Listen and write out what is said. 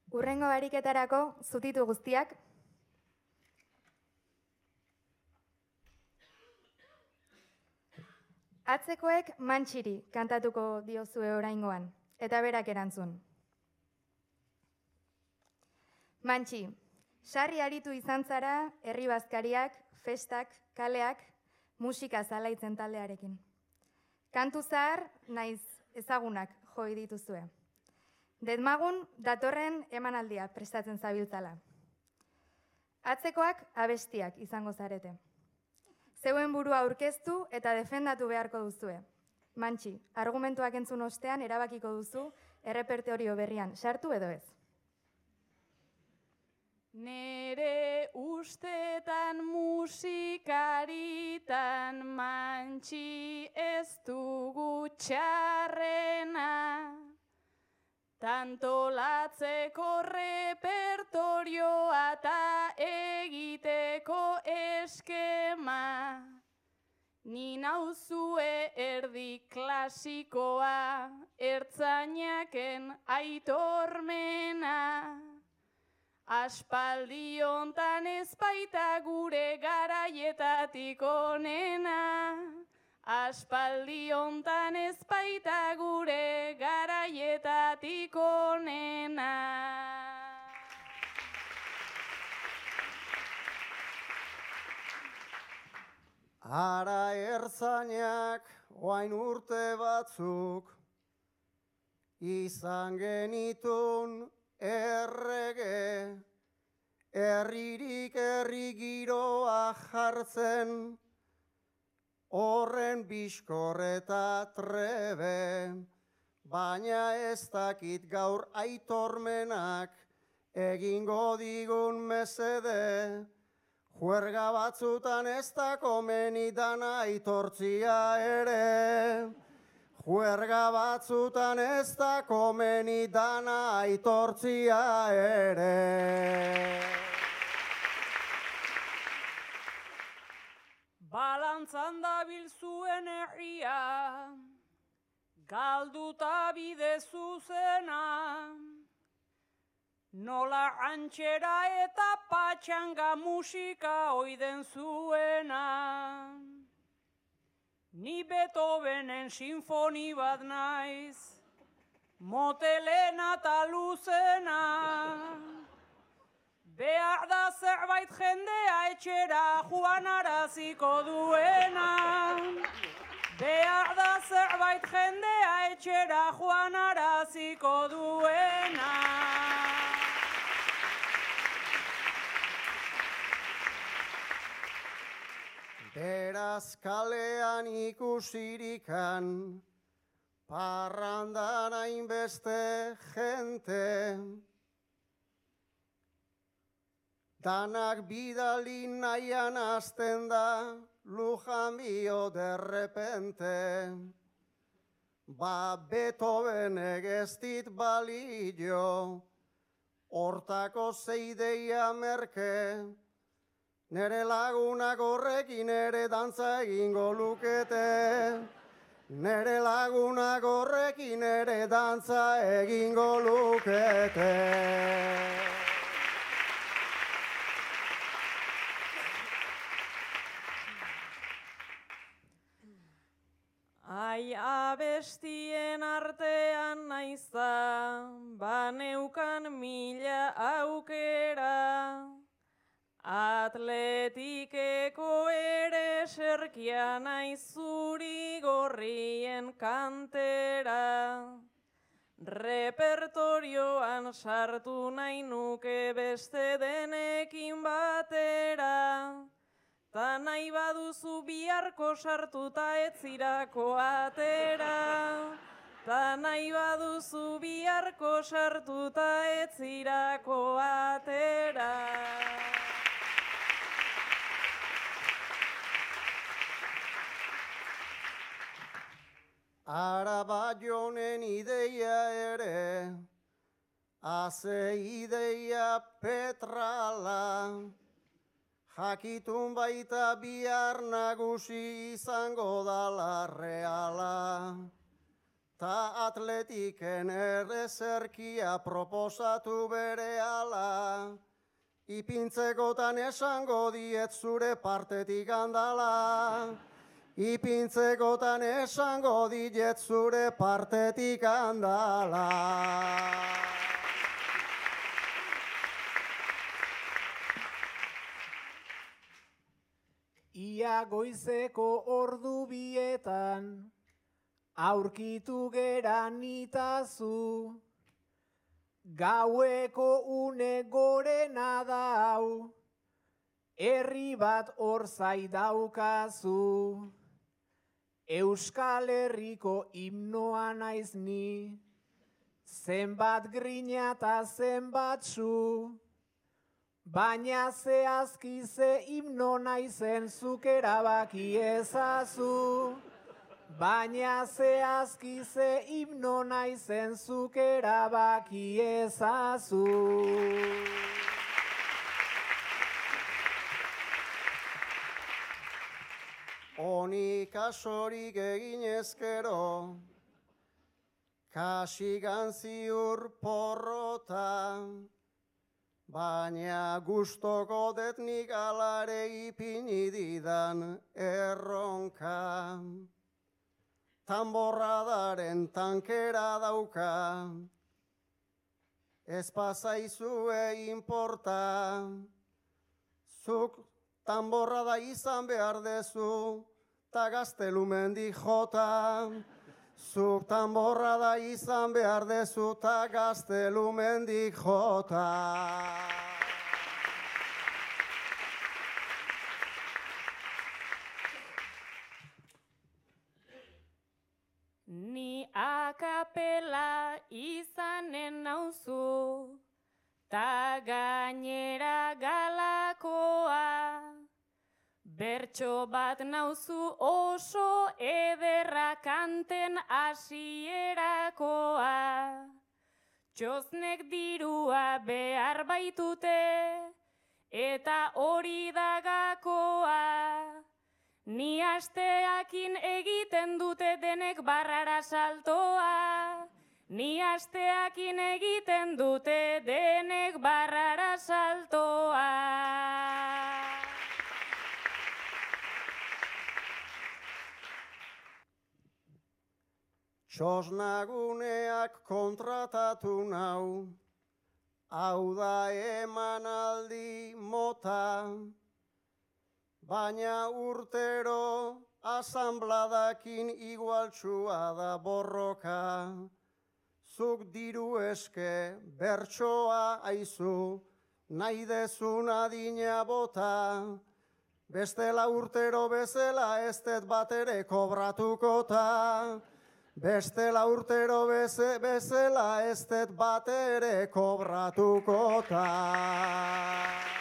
Hurrengo ariketarako zutitu guztiak. Atzekoek Mantxiri kantatuko diozue oraingoan, eta berak erantzun. Mantxi, sarri aritu izan zara herri bazkariak, festak, kaleak, musika zalaitzen taldearekin. Kantu zahar naiz ezagunak joi dituzue. Detmagun datorren emanaldia prestatzen zabiltzala. Atzekoak abestiak izango zarete. Zeuen burua aurkeztu eta defendatu beharko duzue. Mantxi, argumentuak entzun ostean erabakiko duzu errepertorio berrian sartu edo ez. Nere ustetan musikaritan Mantxi ez dugu txarrena. Tantolatzeko repertorioa eta egiteko eskema. Ni nauzue erdi klasikoa, ertzainaken aitormena. Aspaldi hontan ez baita gure garaietatik onena. Aspaldi hontan ez baita gure garaietatik onena. Ara ertzainak oain urte batzuk izan genitun errege, herririk herri giroa jartzen, horren bizkor eta trebe, baina ez dakit gaur aitormenak egingo digun mesede, juerga batzutan ez da komeni dana aitortzia ere. Juerga batzutan ez da komeni dana aitortzia ere. Balantzan dabil zuen herria, galduta bide zuzena. Nola antxera eta patxanga musika oiden zuena. Ni Beethovenen sinfoni bat naiz, motelena eta luzena. Behar da zerbait jendea etxera joanaraziko duena. Behar da zerbait jendea etxera joanaraziko duena. Beraz kalean ikusirikan, parrandan hainbeste jente, danak bidali nahian hasten da, lujan bio derrepente. Ba Beethovenek ez dit balio, hortako zeideia merke, nere lagunak horrekin ere dantza egingo lukete. Nere lagunak horrekin ere dantza egingo lukete. Ai abestien artean naiza, baneukan mila aukera. Atletikeko ere serkia naiz zuri gorrien kantera. Repertorioan sartu nahi nuke beste denekin batera. Ta nahi baduzu biharko sartuta etzirako atera. Ta nahi baduzu biharko sartuta etzirako atera. Araba jonen ideia ere, haze ideia petrala, jakitun baita bihar nagusi izango dala reala. ta atletiken errezerkia proposatu berehala, ipintzekotan esango diet zure partetik handala. Ipintzekotan esango diet zure partetik handala. Ia goizeko ordu bietan, aurkitu geran itazu, gaueko une gorena dau, herri bat hor zai daukazu. Euskal Herriko himnoa naiz ni, zenbat grina eta zenbat su, baina zehazki ze himno naizen zuk erabaki ezazu. Baina zehazki ze himno naizen zuk erabaki ezazu. Honi kasorik egin ezkero, kasigan ziur porrota, baina gustoko detnik alare ipini didan erronka. Tanborradaren tankera dauka, ez pasaizue inporta, zuk tanborrada izan behar dezu, ta gaztelumendi jota. Zuk tanborrada izan behar dezu, ta gaztelumendi jota. Ni akapela izanen nauzu, ta gainera galakoa. Bertso bat nauzu oso ederra kanten hasierakoa. Txoznek dirua behar baitute, eta hori da gakoa. Ni asteakin egiten dute denek barrara saltoa. Ni asteakin egiten dute denek barrara saltoa. Txosnaguneak kontratatu nau, hau da emanaldi mota, baina urtero asanbladakin igualtsua da borroka. Zuk diru eske bertsoa aizu, nahi dezun adina bota, bestela urtero bezala ez dut bat ere kobratukota. Bestela urtero bezala ez dut bat ere kobratukota.